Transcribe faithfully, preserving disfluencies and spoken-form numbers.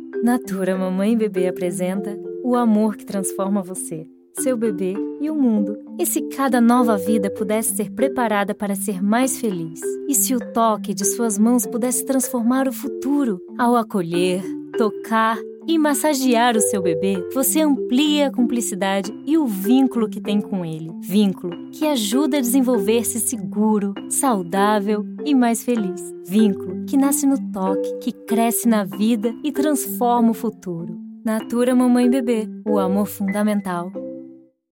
Natura Mamãe e Bebê apresenta o amor que transforma você, seu bebê e o mundo. E se cada nova vida pudesse ser preparada para ser mais feliz? E se o toque de suas mãos pudesse transformar o futuro? Ao acolher, tocar e massagear o seu bebê, você amplia a cumplicidade e o vínculo que tem com ele. Vínculo que ajuda a desenvolver-se seguro, saudável e mais feliz. Vínculo que nasce no toque, que cresce na vida e transforma o futuro. Natura Mamãe e Bebê, o amor fundamental